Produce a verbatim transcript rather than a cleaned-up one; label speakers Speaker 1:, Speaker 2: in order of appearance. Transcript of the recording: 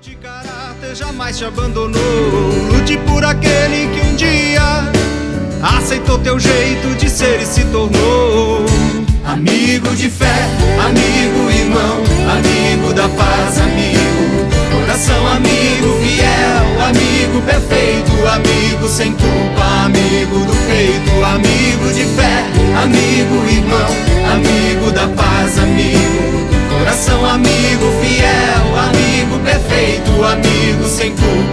Speaker 1: de caráter jamais te abandonou. Lute por aquele que um dia aceitou teu jeito de ser e se tornou amigo de fé, amigo, irmão, amigo da paz, amigo, coração amigo, fiel, amigo perfeito, amigo sem culpa, amigo do peito, amigo de fé, amigo, irmão, amigo da paz, amigo, coração amigo, fiel, amigo perfeito, amigo sem culpa.